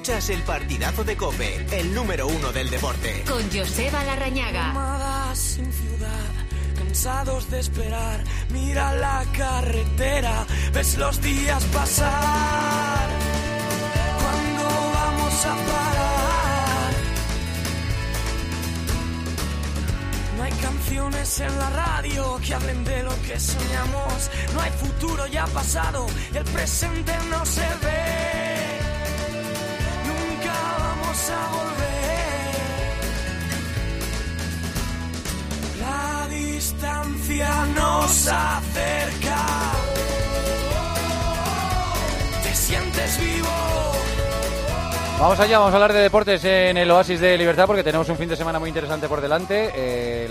Escuchas el partidazo de COPE, el número 1 del deporte. Con Joseba Larrañaga. Nómadas sin ciudad, cansados de esperar. Mira la carretera, ves los días pasar. ¿Cuándo vamos a parar? No hay canciones en la radio que hablen de lo que soñamos. No hay futuro, ya pasado, el presente no se ve. A volver, la distancia nos acerca, te sientes vivo. Vamos allá, vamos a hablar de deportes en el Oasis de Libertad porque tenemos un fin de semana muy interesante por delante.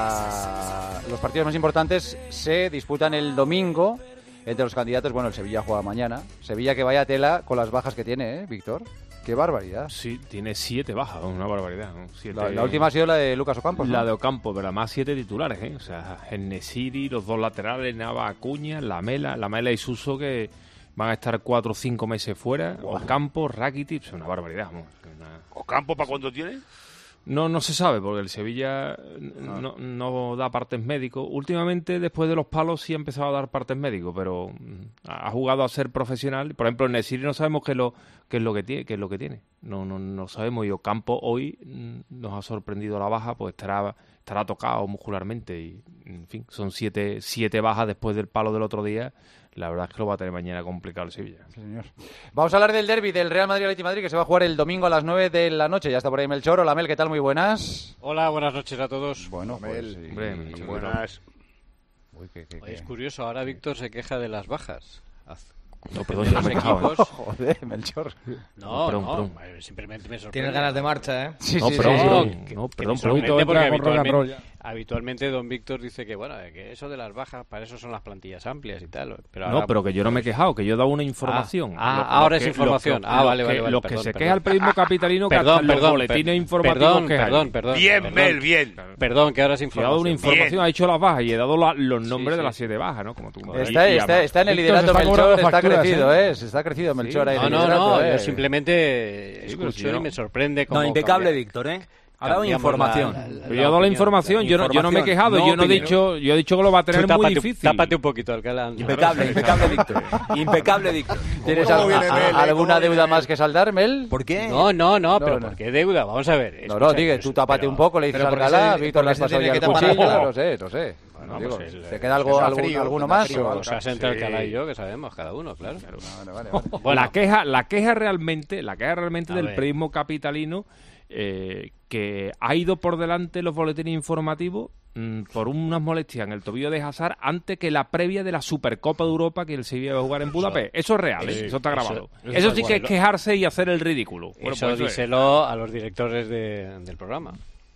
Los partidos más importantes se disputan el domingo entre los candidatos. Bueno, el Sevilla juega mañana. Sevilla que vaya tela con las bajas que tiene, Víctor. ¡Qué barbaridad! Sí, tiene 7 bajas, una barbaridad, ¿no? 7... La última ha sido la de Lucas Ocampos, ¿no? La de Ocampo, pero además 7 titulares, ¿eh? O sea, En-Nesyri, los 2 laterales, Nava, Acuña, Lamela y Suso, que van a estar 4 o 5 meses fuera. Wow. Ocampo, Rakitic, es una barbaridad, ¿no? ¿Ocampo para cuándo tiene? No se sabe, porque el Sevilla no da partes médicos. Últimamente, después de los palos, sí ha empezado a dar partes médicos, pero ha jugado a ser profesional. Por ejemplo, en Nesyri no sabemos qué es lo que tiene. No sabemos. Y Ocampo hoy nos ha sorprendido la baja, pues estará tocado muscularmente. Y, en fin, son 7 bajas después del palo del otro día. La verdad es que lo va a tener mañana complicado el Sevilla. Sí, señor. Vamos a hablar del derbi del Real Madrid-Atlético de Madrid, que se va a jugar el domingo a las 9 de la noche. Ya está por ahí Melchor. Hola, Mel, ¿qué tal? Muy buenas. Hola, buenas noches a todos. Bueno, Mel, pues, buenas. Uy, es curioso, ahora Víctor se queja de las bajas. No, perdón, yo me he quejado. Joder, Melchor. No, simplemente me sorprende. Tienes ganas de marcha, ¿eh? Sí, perdón, porque habitualmente don Víctor dice que, bueno, que eso de las bajas, para eso son las plantillas amplias y tal. Pero ahora, pero que yo no me he quejado, que yo he dado una información. Ahora es información. Vale. Los que se queja el periodismo capitalino, que hasta los boletines informativos perdón. Bien, Mel, bien. Perdón, que ahora es He información. dado una información, ha hecho las bajas y he dado los nombres de las 7 bajas, ¿no? Como tú. Está en el liderato Melchor, está crecido, ¿eh? Se está crecido Melchor ahí. No, yo simplemente escucho y me sorprende. No, impecable Víctor, ¿eh? Ha dado información. Yo he dado la información, yo no me he quejado, yo he dicho que lo va a tener muy difícil. Tápate un poquito, Alcalá. Impecable, Víctor. ¿Tienes alguna deuda más que saldar, Mel? ¿Por qué? No, pero ¿por qué deuda? Vamos a ver. Digue, tú tápate un poco, le dices a Alcalá, Víctor le has pasado ya el cuchillo, no sé. Bueno, digo, pues ¿te queda alguno más? O sea, entre Alcalá y yo, que sabemos cada uno, claro. Vale. Bueno, la queja realmente del periodismo capitalino, que ha ido por delante los boletines informativos por unas molestias en el tobillo de Hazard antes que la previa de la Supercopa de Europa que el Sevilla va a jugar en Budapest. Eso es real, eso está grabado. Eso sí que es quejarse y hacer el ridículo. Eso díselo a los directores del programa.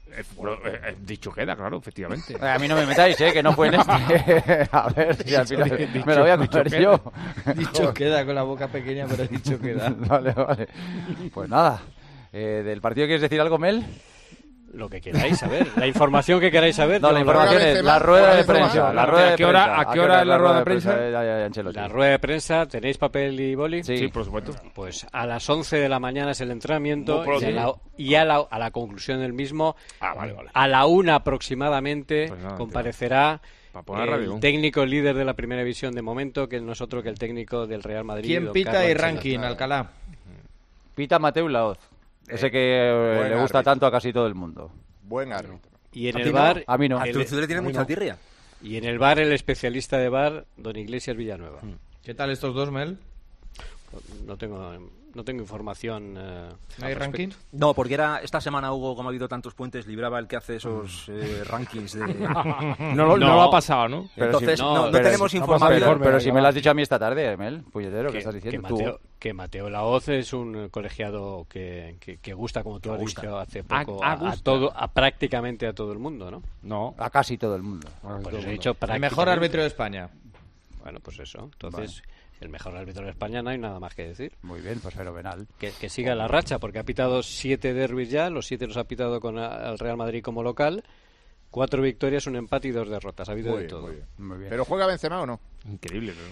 Dicho queda, claro, efectivamente. A mí no me metáis, que no fue en este. A ver, si al final me lo voy a comer yo. Dicho queda, con la boca pequeña, pero dicho queda. Vale. Pues nada. ¿Del partido quieres decir algo, Mel? Lo que queráis saber, la información que queráis saber. No, la información es la rueda de prensa. ¿A qué hora es la rueda de prensa? La rueda de prensa, ¿tenéis papel y boli? Sí, por supuesto. Pues a las 11 de la mañana es el entrenamiento y a la conclusión del mismo, a la 1 aproximadamente, pues comparecerá el técnico líder de la primera división de momento, que no es otro que el técnico del Real Madrid. ¿Quién pita y ranking, Alcalá? Pita Mateu Laoz. Ese que le gusta tanto a casi todo el mundo. Buen árbitro. Y en el bar... A mí no. A tu le tiene mucha tirria. Y en el bar, el especialista de bar, don Iglesias Villanueva. ¿Qué tal estos dos, Mel? No tengo información. ¿No hay ranking? No, porque esta semana Hugo, como ha habido tantos puentes, libraba el que hace esos rankings de... No lo ha pasado, ¿no? Entonces no tenemos información. Pero si me lo has dicho a mí esta tarde, Mel, puñetero, ¿qué estás diciendo? Que Mateo Laoz es un colegiado que gusta, como tú has dicho hace poco, a prácticamente a todo el mundo, ¿no? No, a casi todo el mundo. El mejor árbitro de España. Bueno, pues eso. Entonces... Vale. El mejor árbitro de España, no hay nada más que decir. Muy bien, pues fenomenal. Que siga la racha, porque ha pitado 7 derbis ya, los 7 los ha pitado con el Real Madrid como local, 4 victorias, un empate y 2 derrotas, ha habido de todo. Muy bien. ¿Pero juega Benzema o no? Increíble,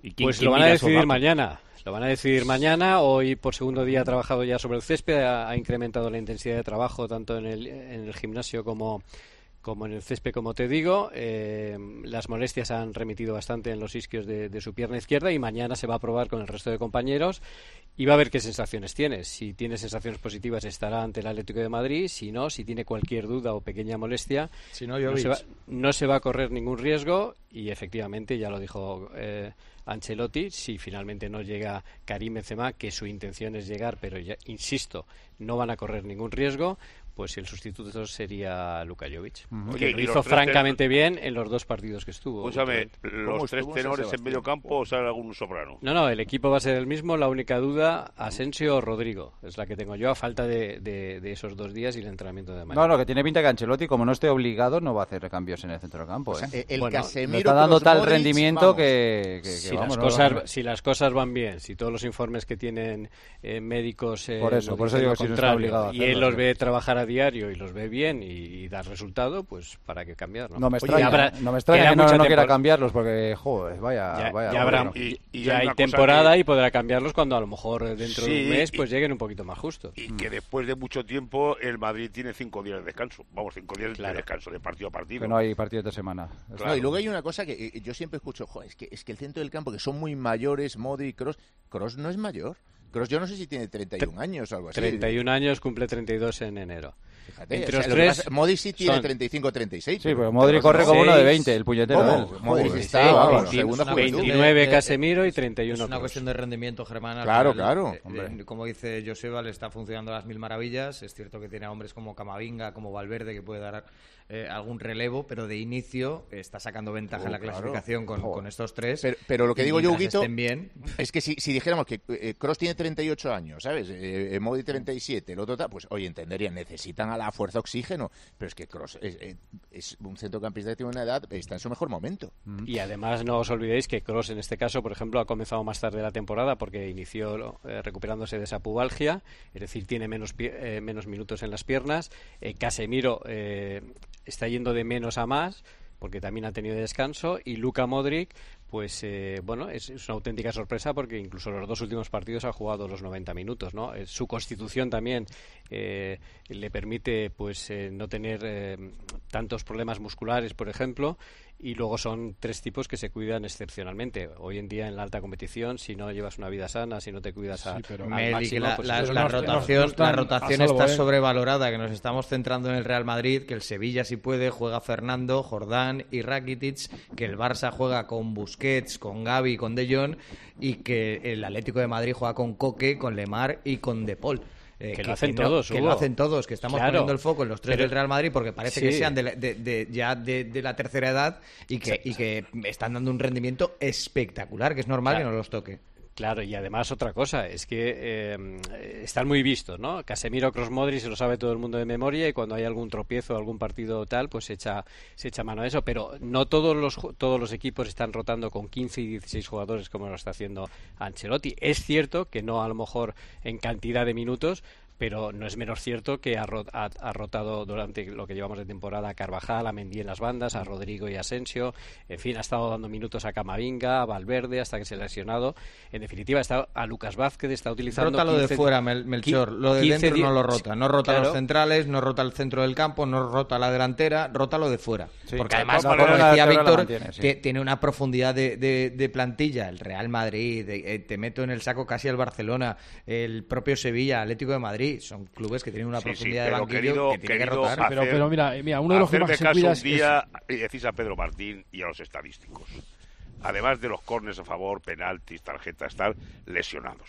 Pues lo van a decidir mañana. Lo van a decidir mañana. Hoy, por segundo día, ha trabajado ya sobre el césped. Ha incrementado la intensidad de trabajo tanto en el gimnasio como en el césped, como te digo. Las molestias han remitido bastante en los isquios de su pierna izquierda y mañana se va a probar con el resto de compañeros y va a ver qué sensaciones tiene. Si tiene sensaciones positivas estará ante el Atlético de Madrid, si no, si tiene cualquier duda o pequeña molestia, no se va a correr ningún riesgo y efectivamente ya lo dijo Ancelotti, si finalmente no llega Karim Benzema, que su intención es llegar, pero ya, insisto, no van a correr ningún riesgo, pues el sustituto sería Luka Jovic. Oye, lo hizo francamente bien en los 2 partidos que estuvo. Escúchame, ¿los 3 tenores en medio campo o sale algún soprano? No, el equipo va a ser el mismo. La única duda, Asensio o Rodrigo, es la que tengo yo a falta de esos 2 días y el entrenamiento de mañana. No, que tiene pinta que Ancelotti, como no esté obligado, no va a hacer cambios en el centro del campo. O sea, el bueno, Casemiro está dando tal Modric, rendimiento vamos. que si las cosas van bien, si todos los informes que tienen médicos por eso digo que si no está obligado a hacerlo, y él los ve trabajar a diario y los ve bien y dar resultado, pues para qué cambiar, ¿no? No me extraña, que no quiera cambiarlos porque, joder, vaya. Ya hay temporada y podrá cambiarlos cuando a lo mejor dentro de un mes pues lleguen un poquito más justos. Y que después de mucho tiempo el Madrid tiene 5 días de descanso. Vamos, 5 días de descanso de partido a partido. Que no hay partidos de semana. Claro. No, y luego hay una cosa que yo siempre escucho, es que el centro del campo, que son muy mayores, Modric, Kroos no es mayor. Kroos yo no sé si tiene 31 años o algo así. 31 años, cumple 32 en enero. Fíjate, entre los tres, Modric sí tiene 35 o 36. Sí, pero Modric corre como uno de 20, el puñetero. Modric está, segunda 29 Casemiro y 31 Es una Kroos. cuestión de rendimiento, Germán. Claro. Como dice Joseba, le está funcionando a las mil maravillas. Es cierto que tiene a hombres como Camavinga, como Valverde, que puede dar algún relevo, pero de inicio está sacando ventaja en la clasificación con estos 3. Pero lo que digo yo, Huguito, es que si dijéramos que Kroos tiene 38 años, ¿sabes? Modric 37, el otro tal, pues oye, entenderían, necesitan a la fuerza oxígeno, pero es que Kroos es un centrocampista que tiene una edad, está en su mejor momento. Y además no os olvidéis que Kroos en este caso, por ejemplo, ha comenzado más tarde la temporada porque inició recuperándose de esa pubalgia, es decir, tiene menos minutos en las piernas. Casemiro está yendo de menos a más porque también ha tenido descanso, y Luka Modric pues es una auténtica sorpresa porque incluso los 2 últimos partidos ha jugado los 90 minutos, ¿no? Su constitución también le permite pues no tener tantos problemas musculares, por ejemplo, y luego son 3 tipos que se cuidan excepcionalmente. Hoy en día en la alta competición, si no llevas una vida sana, si no te cuidas al máximo, pues la rotación está sobrevalorada, que nos estamos centrando en el Real Madrid, que el Sevilla si puede juega Fernando, Jordán y Rakitic, que el Barça juega con Busquets, con Gavi, con De Jong, y que el Atlético de Madrid juega con Coque, con Lemar y con De Paul. Que lo hacen todos, que lo hacen todos, que estamos poniendo el foco en los 3 del Real Madrid porque parece que sean de la tercera edad y que están dando un rendimiento espectacular, que es normal que no los toque. Claro, y además otra cosa, es que están muy vistos, ¿no? Casemiro, Kroos, Modric se lo sabe todo el mundo de memoria y cuando hay algún tropiezo, algún partido tal, pues se echa mano a eso, pero no todos los equipos están rotando con 15 y 16 jugadores como lo está haciendo Ancelotti. Es cierto que no a lo mejor en cantidad de minutos, pero no es menos cierto que ha rotado durante lo que llevamos de temporada a Carvajal, a Mendy en las bandas, a Rodrigo y a Asensio, en fin, ha estado dando minutos a Camavinga, a Valverde, hasta que se ha lesionado. En definitiva, está a Lucas Vázquez, está utilizando... Rota lo de fuera, Melchor, lo de dentro no lo rota, no rota los centrales, no rota el centro del campo, no rota la delantera, rota lo de fuera. Sí, porque además, como decía Víctor, tiene una profundidad de plantilla, el Real Madrid, te meto en el saco casi al Barcelona, el propio Sevilla, Atlético de Madrid, son clubes que tienen una profundidad de banquillo que tiene que rotar. Pero mira, uno de los que más se cuida es... y decís a Pedro Martín y a los estadísticos. Además de los córners a favor, penaltis, tarjetas, tal, lesionados.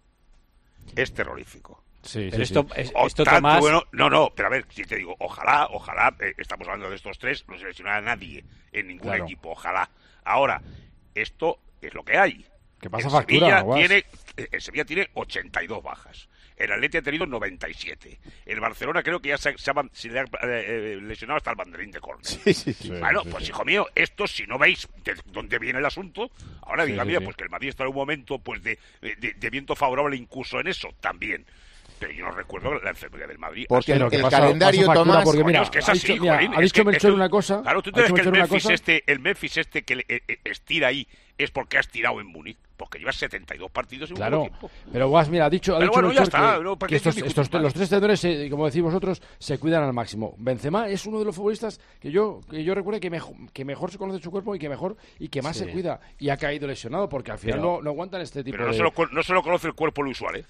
Es terrorífico. Sí, pero esto Tomás... pero a ver, si te digo, ojalá, estamos hablando de estos 3, no se lesiona a nadie en ningún equipo, ojalá. Ahora, esto es lo que hay. ¿Qué pasa factura? El Sevilla tiene 82 bajas. El Atleti ha tenido 97. El Barcelona creo que ya se le ha lesionado hasta el banderín de córner. Bueno, pues hijo mío, esto si no veis de dónde viene el asunto, ahora mira, pues que el Madrid está en un momento pues de viento favorable incluso en eso también. Pero yo no recuerdo la enfermedad del Madrid. Porque el calendario, Tomás... Porque mira, es que es así, ha dicho Melchor una cosa... Claro, tú tienes que el Memphis que estira ahí es porque has tirado en Múnich, porque llevas 72 partidos en un tiempo. Pero Guas, mira, ha dicho ya está, los tres tenedores, como decís vosotros, se cuidan al máximo. Benzema es uno de los futbolistas que yo recuerdo que mejor se conoce su cuerpo y que más se cuida, y ha caído lesionado porque al final no aguantan este tipo de... Pero no se lo conoce el cuerpo Luis Suárez.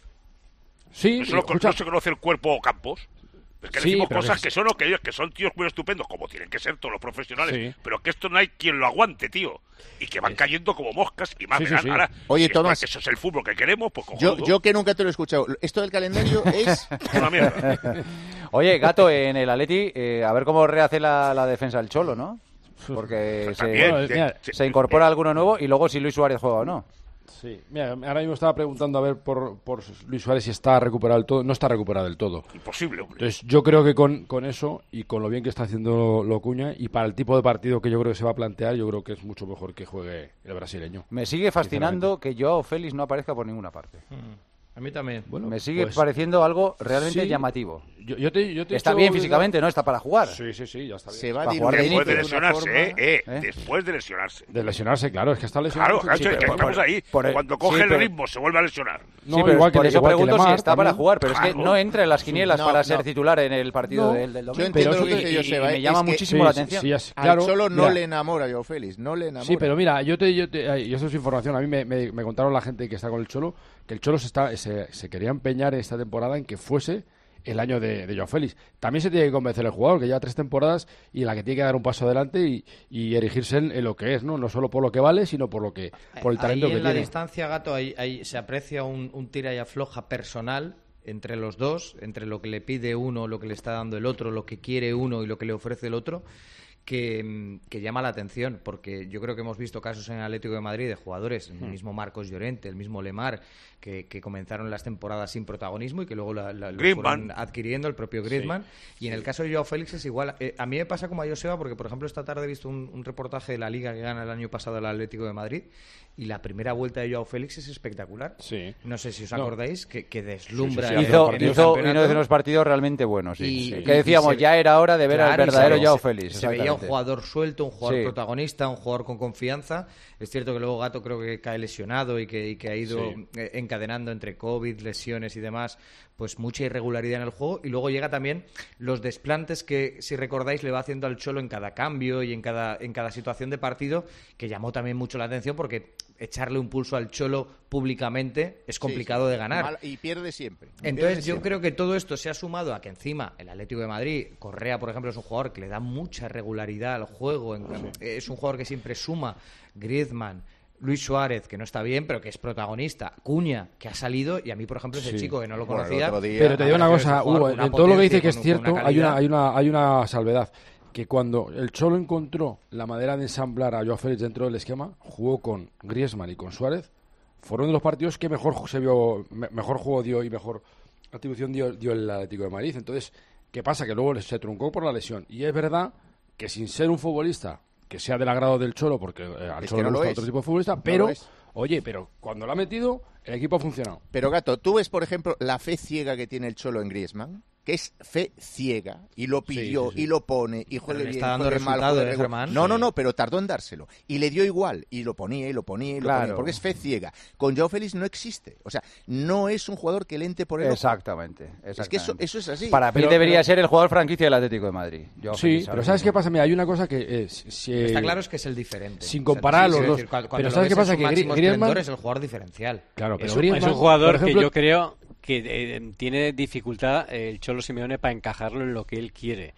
Sí, no se conoce el cuerpo Campos. Es que decimos cosas que son tíos muy estupendos, como tienen que ser todos los profesionales, pero que esto no hay quien lo aguante, tío. Y que van cayendo como moscas y más ahora. Oye, Tomás, eso es el fútbol que queremos, pues yo que nunca te lo he escuchado. Esto del calendario es una mierda. Oye, Gato, en el Atleti, a ver cómo rehace la defensa del Cholo, ¿no? Porque se incorpora alguno nuevo y luego si Luis Suárez juega o no. Sí, mira, ahora mismo estaba preguntando a ver por Luis Suárez si está recuperado del todo. No está recuperado del todo. Imposible, hombre. Entonces yo creo que con eso y con lo bien que está haciendo lo Cuña y para el tipo de partido que yo creo que se va a plantear, yo creo que es mucho mejor que juegue el brasileño. Me sigue fascinando que Joao Félix no aparezca por ninguna parte. A mí también. Bueno, me sigue pareciendo algo realmente llamativo. Yo te está bien físicamente, ¿no? Está para jugar. Sí, ya está bien. Se va después de lesionarse, después de lesionarse. De lesionarse, claro, es que está lesionado. Claro, que estamos ahí. Cuando coge el ritmo se vuelve a lesionar. No, sí, pero igual por eso pregunto si está para jugar, pero es que no entra en las quinielas para ser titular en el partido del domingo. Yo entiendo lo que dice Joseba. Me llama muchísimo la atención. Al Cholo no le enamora a Joao Félix, no le enamora. Sí, pero mira, y eso es información. A mí me contaron la gente que está con el Cholo, que el Cholo se quería empeñar esta temporada en que fuese el año de Joao Félix. También se tiene que convencer el jugador, que lleva 3 temporadas y en la que tiene que dar un paso adelante y erigirse en lo que es, no solo por lo que vale, sino por el talento que tiene. En la distancia, Gato, ahí se aprecia un tira y afloja personal entre los dos, entre lo que le pide uno, lo que le está dando el otro, lo que quiere uno y lo que le ofrece el otro, que llama la atención, porque yo creo que hemos visto casos en el Atlético de Madrid de jugadores, el mismo Marcos Llorente, el mismo Lemar, que comenzaron las temporadas sin protagonismo y que luego lo fueron adquiriendo, el propio Griezmann. Y en el caso de Joao Félix es igual. A mí me pasa como a Joseba, porque por ejemplo esta tarde he visto un reportaje de la Liga que gana el año pasado el Atlético de Madrid, y la primera vuelta de Joao Félix es espectacular. Sí. No sé si os acordáis que deslumbra. Hizo uno de unos partidos realmente buenos. Que decíamos, ya era hora de ver al verdadero Joao Félix. Se veía un jugador suelto, un jugador protagonista, un jugador con confianza. Es cierto que luego Gato creo que cae lesionado y que ha ido encadenando entre COVID, lesiones y demás, pues mucha irregularidad en el juego. Y luego llega también los desplantes que, si recordáis, le va haciendo al Cholo en cada cambio y en cada situación de partido, que llamó también mucho la atención, porque echarle un pulso al Cholo públicamente es complicado de ganar. Y pierde siempre. Entonces yo creo que todo esto se ha sumado a que encima el Atlético de Madrid, Correa, por ejemplo, es un jugador que le da mucha regularidad al juego, es un jugador que siempre suma, Griezmann, Luis Suárez, que no está bien, pero que es protagonista, Cuña, que ha salido, y a mí, por ejemplo, ese chico que no lo conocía. Pero te digo una cosa, Hugo, en todo lo que dice que es cierto, hay una salvedad. Que cuando el Cholo encontró la manera de ensamblar a Joao Félix dentro del esquema, jugó con Griezmann y con Suárez, fueron de los partidos que mejor se vio, mejor juego dio y mejor atribución dio el Atlético de Madrid. Entonces, ¿qué pasa? Que luego se truncó por la lesión. Y es verdad que sin ser un futbolista que sea del agrado del Cholo, porque al Cholo le gusta otro tipo de futbolista, pero cuando lo ha metido, el equipo ha funcionado. Pero Gato, ¿tú ves, por ejemplo, la fe ciega que tiene el Cholo en Griezmann? Que es fe ciega, y lo pidió, y lo pone, y juegue bien, está dando resultado, Germán. No, pero tardó en dárselo. Y le dio igual, y lo ponía, ponía, porque es fe ciega. Con Joao Félix no existe. O sea, no es un jugador que le entre por el ojo. Exactamente. Es que eso es así. Para mí debería ser el jugador franquicia del Atlético de Madrid. Joao Félix, pero ¿sabes qué pasa? Mira, hay una cosa que... está claro, es que es el diferente. Sin comparar los dos. Pero ¿sabes qué pasa? Que Griezmann es el jugador diferencial. Claro, pero es un jugador que yo creo que tiene dificultad el Cholo Simeone para encajarlo en lo que él quiere.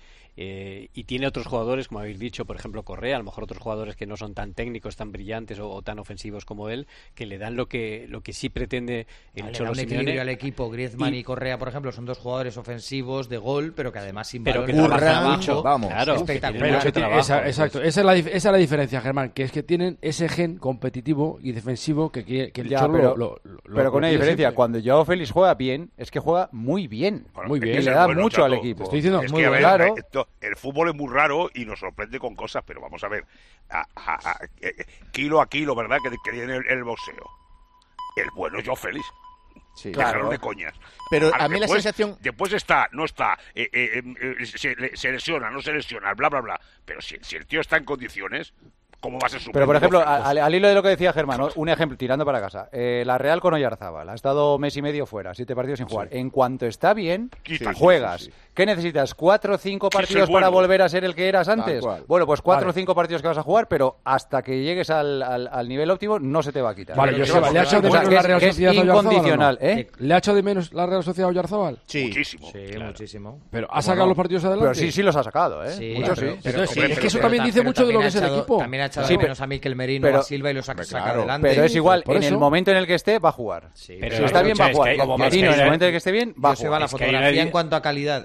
Y tiene otros jugadores, como habéis dicho, por ejemplo Correa, a lo mejor otros jugadores que no son tan técnicos, tan brillantes o tan ofensivos como él, que le dan lo que sí pretende el Cholo Simeone. Equilibrio al equipo. Griezmann y Correa, por ejemplo, son dos jugadores ofensivos de gol, pero que además sin balón que trabajan mucho. Claro, espectacular. Exacto, esa es la diferencia, Germán, que es que tienen ese gen competitivo y defensivo que el Cholo pero con una diferencia, siempre. Cuando Joao Félix juega bien, es que juega muy bien. Muy bien. Y le da mucho al equipo. Estoy diciendo muy bien. Claro. El fútbol es muy raro y nos sorprende con cosas, pero vamos a ver, kilo a kilo, ¿verdad? Que tiene el boxeo. El bueno es Joao Félix. Sí, claro. De coñas. Pero ahora, a mí después, la sensación... Después no está, se lesiona, no se lesiona, bla, bla, bla. Pero si el tío está en condiciones, ¿cómo va a ser suplente? Pero, por ejemplo, al hilo de lo que decía Germán, ¿no? Un ejemplo, tirando para casa. La Real con Oyarzábal. Ha estado mes y medio fuera, 7 partidos sin jugar. En cuanto está bien, juegas. ¿Qué necesitas? ¿4 o 5 partidos para volver a ser el que eras antes? Bueno, pues 4 o 5 partidos que vas a jugar, pero hasta que llegues al nivel óptimo no se te va a quitar. Vale, ¿le ha echado de menos la Real Sociedad a incondicional, ¿Le ha echado de menos la Real Sociedad a Oyarzábal? Sí. Muchísimo. Sí, muchísimo. Pero ¿ha sacado los partidos adelante? Pero sí los ha sacado, ¿eh? Sí, muchos sí. Es que eso también dice mucho de lo que es el equipo. También ha echado de menos a Mikel Merino, a Silva y los ha sacado adelante. Pero es igual, en el momento en el que esté, va a jugar. Pero si está bien, va a jugar. Como Merino, en el momento en el que esté bien, va a jugar. La fotografía en cuanto a calidad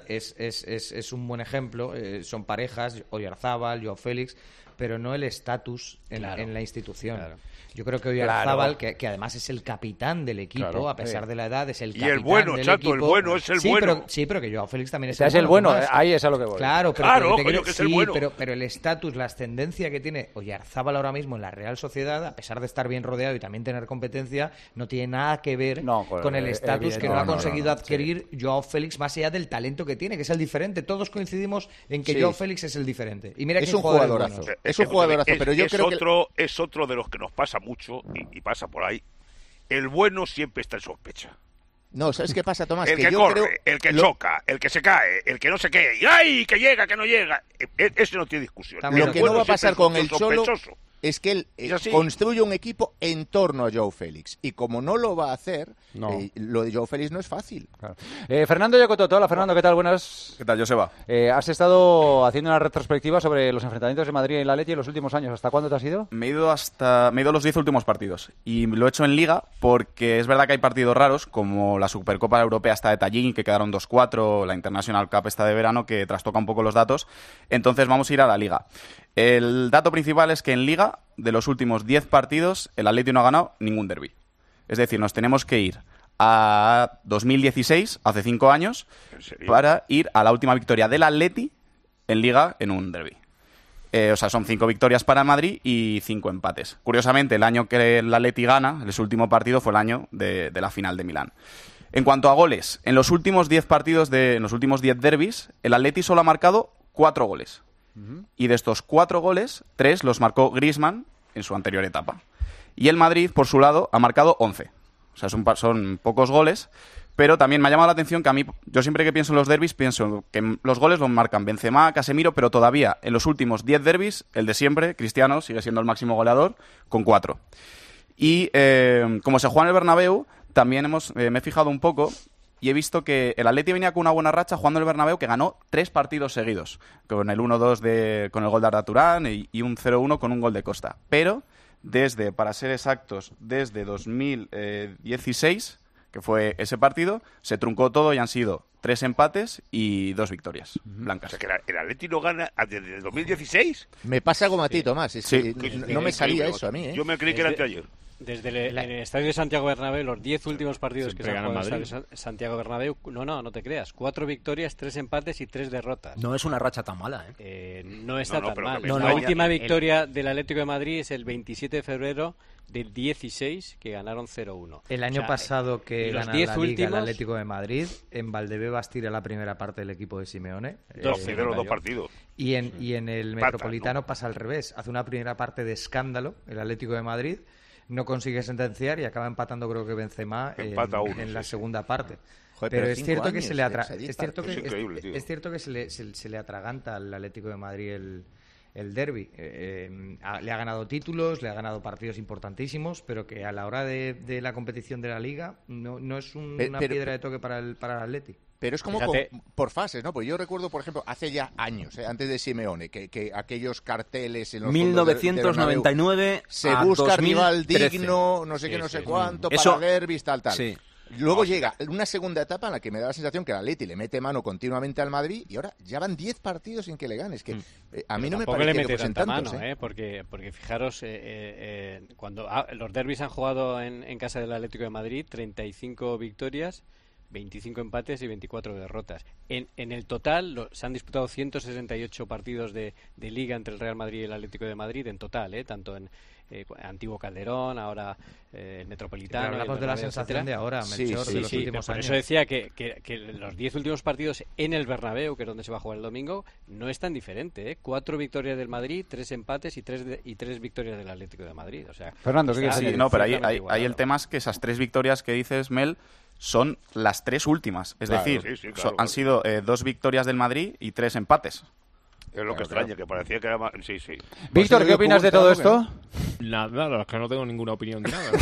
es un buen ejemplo. Son parejas, Oyarzábal, Joao Félix, pero no el estatus en la institución. Claro. Yo creo que Oyarzábal, que además es el capitán del equipo, a pesar de la edad, es el capitán del equipo. Y el bueno, Chato, el bueno es el bueno. Pero que Joao Félix también es el bueno. Ahí es a lo que voy. Claro, que es el bueno. Pero el estatus, la ascendencia que tiene Oyarzábal ahora mismo en la Real Sociedad, a pesar de estar bien rodeado y también tener competencia, no tiene nada que ver con el estatus que no ha conseguido adquirir Joao Félix, más allá del talento que tiene, que es el diferente. Todos coincidimos en que Joao Félix es el diferente. Y mira, es un jugadorazo. Es un jugadorazo, pero yo creo que es otro de los que nos pasa mucho y pasa por ahí. El bueno siempre está en sospecha. No, ¿sabes qué pasa, Tomás? El que yo corre, creo... el que choca, el que se cae, el que no se quede. ¡Ay, que llega, que no llega! Ese no tiene discusión. Lo que no va a pasar con el Cholo es que él construye un equipo en torno a Joao Félix. Y como no lo va a hacer, lo de Joao Félix no es fácil. Claro. Fernando Yocototo. Hola, Fernando, ¿qué tal? Buenas. ¿Qué tal, Joseba? Has estado haciendo una retrospectiva sobre los enfrentamientos de Madrid y el Atleti en los últimos años. ¿Hasta cuándo te has ido? Me he ido los 10 últimos partidos. Y lo he hecho en Liga porque es verdad que hay partidos raros, como la Supercopa Europea esta de Tallinn, que quedaron 2-4, la International Cup esta de verano, que trastoca un poco los datos. Entonces vamos a ir a la Liga. El dato principal es que en Liga, de los últimos 10 partidos, el Atleti no ha ganado ningún derbi. Es decir, nos tenemos que ir a 2016, hace 5 años, para ir a la última victoria del Atleti en Liga en un derbi. O sea, son 5 victorias para Madrid y 5 empates. Curiosamente, el año que el Atleti gana, su último partido, fue el año de la final de Milán. En cuanto a goles, en los últimos 10 partidos, en los últimos 10 derbis, el Atleti solo ha marcado 4 goles. Y de estos 4 goles, 3 los marcó Griezmann en su anterior etapa. Y el Madrid, por su lado, ha marcado 11. O sea, son pocos goles, pero también me ha llamado la atención que a mí, yo siempre que pienso en los derbis, pienso que los goles los marcan Benzema, Casemiro, pero todavía en los últimos 10 derbis, el de siempre, Cristiano, sigue siendo el máximo goleador, con 4. Y como se juega en el Bernabéu, también me he fijado un poco y he visto que el Atleti venía con una buena racha jugando en el Bernabéu, que ganó 3 partidos seguidos, con el 1-2 con el gol de Arda Turán y un 0-1 con un gol de Costa. Pero para ser exactos, desde 2016, que fue ese partido, se truncó todo y han sido 3 empates y 2 victorias blancas. O sea, que el Atleti no gana desde el 2016. Me pasa como a ti, Tomás. No me salía eso a mí. Yo me creí que era anteayer. Desde en el Estadio de Santiago Bernabéu, los 10 últimos partidos que se han jugado en el Estadio Santiago Bernabéu, no te creas, 4 victorias, 3 empates y 3 derrotas. No es una racha tan mala, no está tan mal. La última victoria del Atlético de Madrid es el 27 de febrero del 16, que ganaron 0-1. El año pasado que gana la Liga el Atlético de Madrid, en Valdebebas tira la primera parte del equipo de Simeone. 2 partidos. Y en el Metropolitano pasa al revés. Hace una primera parte de escándalo el Atlético de Madrid, no consigue sentenciar y acaba empatando, creo que Benzema en la segunda parte. Joder, pero es cierto que se le atraganta al Atlético de Madrid el derbi. Le ha ganado títulos, le ha ganado partidos importantísimos, pero que a la hora de la competición de la Liga no es una piedra de toque para el Atleti. Pero es como por fases, ¿no? Pues yo recuerdo, por ejemplo, hace ya años, antes de Simeone, que aquellos carteles en los 1999 se busca rival digno, no sé qué, no sé cuánto, para derbis, tal. Sí. Luego llega una segunda etapa en la que me da la sensación que el Atleti le mete mano continuamente al Madrid y ahora ya van 10 partidos sin que le ganes. Que a mí no me parece que fuesen tantos. Porque fijaros, cuando los derbis han jugado en casa del Atlético de Madrid, 35 victorias, 25 empates y 24 derrotas. En el total se han disputado 168 partidos de Liga entre el Real Madrid y el Atlético de Madrid, en total, tanto en Antiguo Calderón, ahora el Metropolitano. Pero hablamos de la sensación de ahora, Melchor, de los últimos por años. eso decía que los 10 últimos partidos en el Bernabéu, que es donde se va a jugar el domingo, no es tan diferente. 4 victorias del Madrid, 3 empates y 3 victorias del Atlético de Madrid. O sea, Fernando, ¿qué quieres decir? No, pero ahí el tema es que esas 3 victorias que dices, Mel, son las 3 últimas. Es decir, han sido 2 victorias del Madrid y 3 empates. Es lo que extraña, que parecía que era más... Sí. Víctor, ¿qué opinas de todo esto? Nada, es que no tengo ninguna opinión de nada.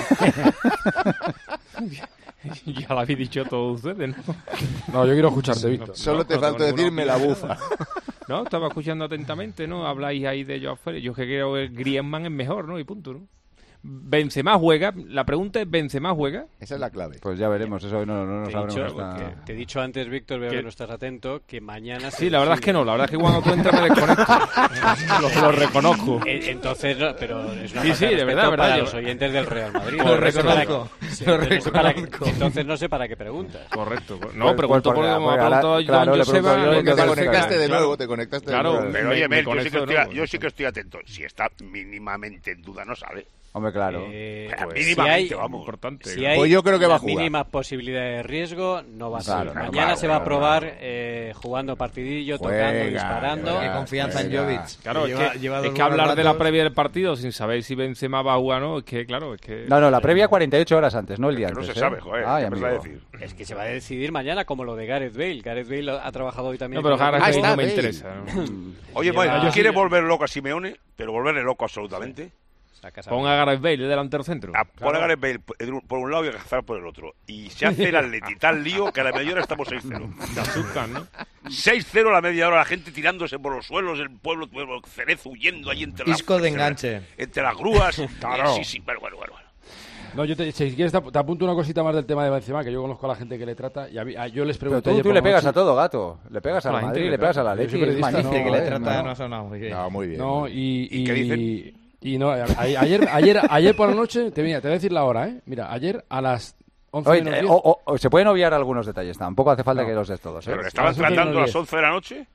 Ya lo habéis dicho todos ustedes, ¿no? No, yo quiero escucharte, Víctor. Solo te falta decirme la bufa. No, estaba escuchando atentamente, ¿no? Habláis ahí de Joao Félix. Yo que creo que Griezmann es mejor, ¿no? Y punto, ¿no? Benzema juega. La pregunta es, ¿Benzema juega? Esa es la clave. Pues ya veremos, eso no sabremos. Te he dicho antes, Víctor, veo que no estás atento, que mañana... Sí, la verdad es que no. La verdad es que cuando tú entras me desconecto. lo reconozco. Entonces, pero es una sí, de verdad, para los oyentes del Real Madrid. Lo reconozco. Entonces no sé para qué preguntas. Correcto. No, pregunto porque como ha preguntado Don Joseba... Te conectaste de nuevo, Claro, pero oye, yo sí que estoy atento. Si está mínimamente en duda, no sabe. Hombre, claro. Mínimamente, vamos. Importante. Si hay pues yo creo que va a jugar. Mínimas posibilidades de riesgo, no va a ser. Mañana se va a probar jugando partidillo, tocando, disparando. Qué confianza en Jovic. Claro, es que hablar de la previa del partido sin saber si Benzema va a jugar o no, es que claro, es que... No, la previa 48 horas antes, no el día antes. No se sabe, joder. ¿Qué vas a decir? Es que se va a decidir mañana como lo de Gareth Bale. Gareth Bale ha trabajado hoy también. No, pero Gareth Bale no me interesa. Oye, bueno, quiere volver loco a Simeone, pero volverle loco absolutamente. Pon a Gareth Bale, el delantero centro. Pon a Gareth Bale por un lado y a Hazard por el otro. Y se hace el Atleti tal lío que a la media hora estamos 6-0. Te asustan, ¿no? 6-0 a la media hora, la gente tirándose por los suelos, el pueblo Cerezo huyendo ahí entre Disco de enganche. Entre las grúas. Claro. Sí, pero bueno. No, si quieres te apunto una cosita más del tema de Benzema, que yo conozco a la gente que le trata y yo les pregunto... Pero tú le pegas a todo, gato. Le pegas a la Madrid, le pegas a la Atleti. Es magnífico que le trata, no ha sonado muy bien. No, muy bien. No, ¿Y qué dicen? Y no, ayer por la noche, te voy a decir la hora, ¿eh? Mira, ayer a las 11 se pueden obviar algunos detalles, tampoco hace falta que los des todos, ¿eh? ¿Pero estaban tratando a las 11 de la noche?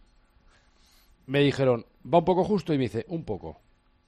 Me dijeron, va un poco justo, y me dice, un poco.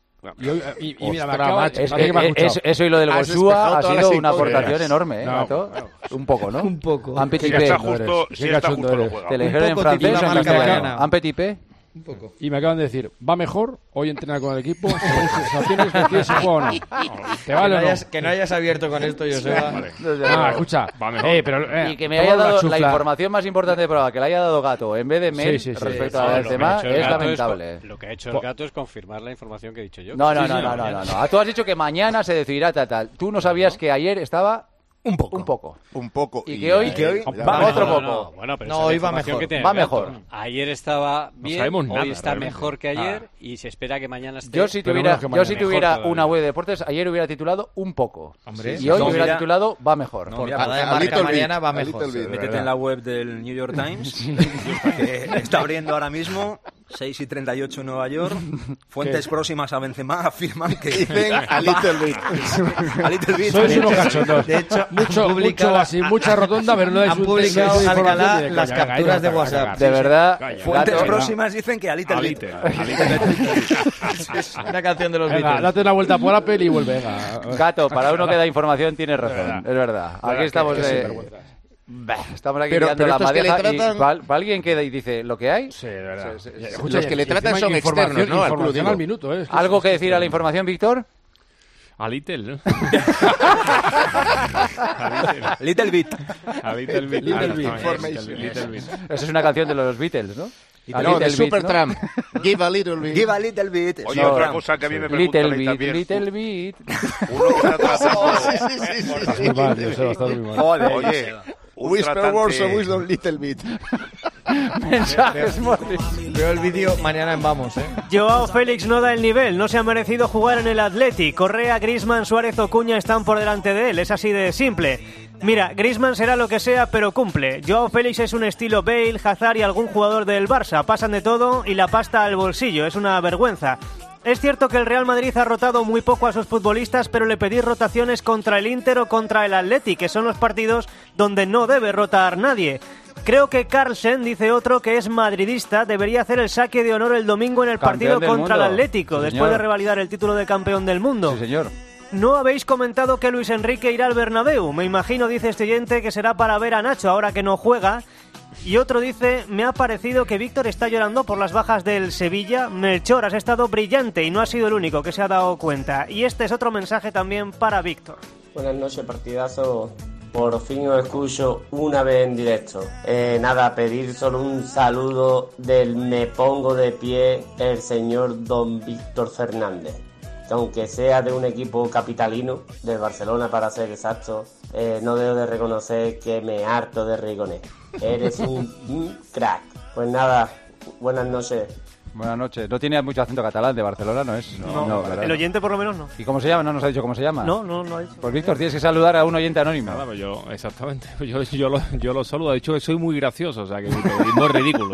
Y mira, eso y lo del Bolsúa ha sido una aportación enorme, ¿eh, Gato? Un poco, ¿no? Un poco. Si está justo, no juega. ¿Te le dijeron en francés o en castellano? ¿Un petit peu? Un poco. Y me acaban de decir, va mejor, hoy entrena con el equipo, según sensaciones, decide si juega o no. ¿Te vale o no? Que no hayas abierto con esto, Joseba. Escucha. Y que me haya dado la información más importante de prueba, que le haya dado Gato en vez de Mel respecto al tema, es lamentable. Lo que ha hecho el Gato es confirmar la información que he dicho yo. No. Tú has dicho que mañana se decidirá tal. Tú no sabías que ayer estaba... Un poco. Y que hoy va otro poco. Bueno, pero hoy va mejor. Va mejor. Ayer estaba bien, hoy está mejor que ayer y se espera que mañana esté... Yo si tuviera una web de deportes, ayer hubiera titulado un poco. Y hoy hubiera titulado va mejor. Por cada de marca mañana va mejor. Métete en la web del New York Times, que está abriendo ahora mismo... 6:38 en Nueva York. Fuentes próximas a Benzema afirman que dicen a Little Bit. A Little Bit. Sois unos cachondos. De hecho, mucha rotonda, pero no es han publicado Alcalá las capturas de WhatsApp. De verdad. Fuentes próximas dicen que a Little Bit. Una canción de los Beatles. Date una vuelta por Apple y vuelve. Gato, para uno que da información tienes razón. Es verdad. Aquí estamos estamos aquí mirando la madeja y para alguien que dice lo que hay. Sí, de verdad. Los que le tratan son externos, ¿no? Al minuto, ¿eh? ¿Algo que decir a la información, Víctor? A Little, ¿no? Little Bit. Eso es una canción de los Beatles, ¿no? De Supertramp. Give a little bit. Give a little bit. Oye, otra cosa que a mí me preguntan también. Little bit. Uno que está tratando... Joder. Oye... Whisper words of wisdom, little bit. Mensajes, Veo el vídeo mañana en Vamos, ¿eh? Joao Félix no da el nivel, no se ha merecido jugar en el Atleti. Correa, Griezmann, Suárez o Cuña están por delante de él, es así de simple. Mira, Griezmann será lo que sea, pero cumple. Joao Félix es un estilo Bale, Hazard y algún jugador del Barça. Pasan de todo y la pasta al bolsillo, es una vergüenza. Es cierto que el Real Madrid ha rotado muy poco a sus futbolistas, pero le pedís rotaciones contra el Inter o contra el Atleti, que son los partidos donde no debe rotar nadie. Creo que Carlsen, dice otro, que es madridista, debería hacer el saque de honor el domingo en el partido contra el Atlético, después de revalidar el título de campeón del mundo. Sí, señor. No habéis comentado que Luis Enrique irá al Bernabéu. Me imagino, dice este oyente, que será para ver a Nacho ahora que no juega. Y otro dice, me ha parecido que Víctor está llorando por las bajas del Sevilla. Melchor, has estado brillante y no has sido el único que se ha dado cuenta. Y este es otro mensaje también para Víctor. Buenas noches, partidazo. Por fin os escucho una vez en directo. Nada, pedir solo un saludo del me pongo de pie el señor don Víctor Fernández. Que aunque sea de un equipo capitalino, del Barcelona para ser exacto, no debo de reconocer que me harto de Rigonet. Eres un crack. Pues nada, buenas noches. Buenas noches. No tiene mucho acento catalán, de Barcelona, ¿no es? No, el oyente por lo menos no. ¿Y cómo se llama? ¿No nos ha dicho cómo se llama? No ha dicho. Pues Víctor, tienes que saludar a un oyente anónimo. Nada, pues exactamente. Yo lo saludo. Ha dicho que soy muy gracioso, o sea, que mi periodismo es ridículo.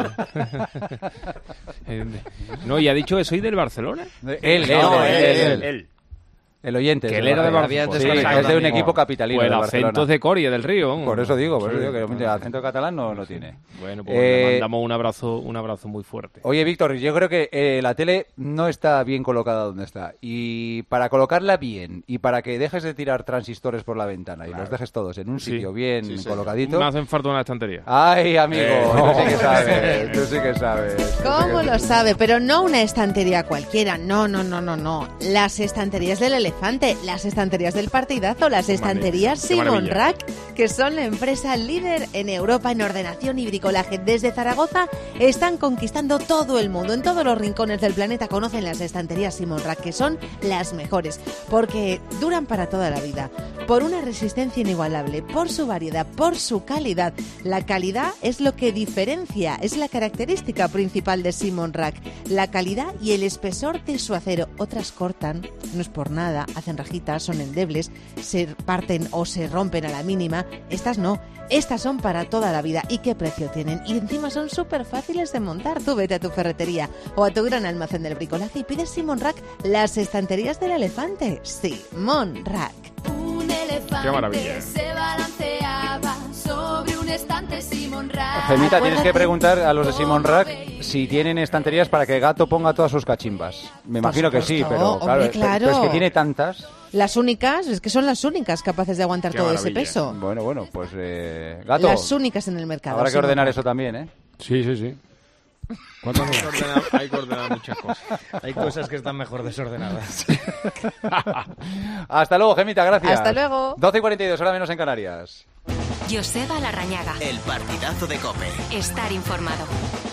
No, y ha dicho que soy del Barcelona. Él. El oyente. Que él era de Barcelona. Sí, es de un equipo capitalino. Pues el acento es de Coria, del Río. Por eso digo que el acento catalán no tiene. Bueno, pues le mandamos un abrazo muy fuerte. Oye, Víctor, yo creo que la tele no está bien colocada donde está. Y para colocarla bien, y para que dejes de tirar transistores por la ventana y los dejes todos en un sitio bien colocadito... Me hacen falta una estantería. Ay, amigo, tú sí que sabes. Tú sí que sabes. ¿Cómo lo sabe? Pero no una estantería cualquiera. No. Las estanterías del elefante. Las estanterías del partidazo, las estanterías Simon Rack, que son la empresa líder en Europa en ordenación y bricolaje. Desde Zaragoza están conquistando todo el mundo. En todos los rincones del planeta conocen las estanterías Simon Rack, que son las mejores, porque duran para toda la vida, por una resistencia inigualable, por su variedad, por su calidad. La calidad es lo que diferencia, es la característica principal de Simon Rack. La calidad y el espesor de su acero. Otras cortan, no es por nada, hacen rajitas, son endebles, se parten o se rompen a la mínima. Estas no, estas son para toda la vida. ¿Y qué precio tienen? Y encima son súper fáciles de montar. Tú vete a tu ferretería o a tu gran almacén del bricolaje y pides Simon Rack, las estanterías del elefante. Simon Rack. Un elefante qué maravilla. Se balanceaba sobre un estante Simon Rack. Gemita, tienes que preguntar a los de Simon Rack si tienen estanterías para que Gato ponga todas sus cachimbas. Me imagino que sí, pero claro. Pero es que tiene tantas. Las únicas, es que son las únicas capaces de aguantar todo ese peso. Bueno, pues Gato. Las únicas en el mercado. Habrá que ordenar eso también, ¿eh? Sí. Hay que ordenar muchas cosas. Hay cosas que están mejor desordenadas. Hasta luego, Gemita, gracias. Hasta luego. 12:42, hora menos en Canarias. Joseba Larrañaga. El partidazo de COPE. Estar informado.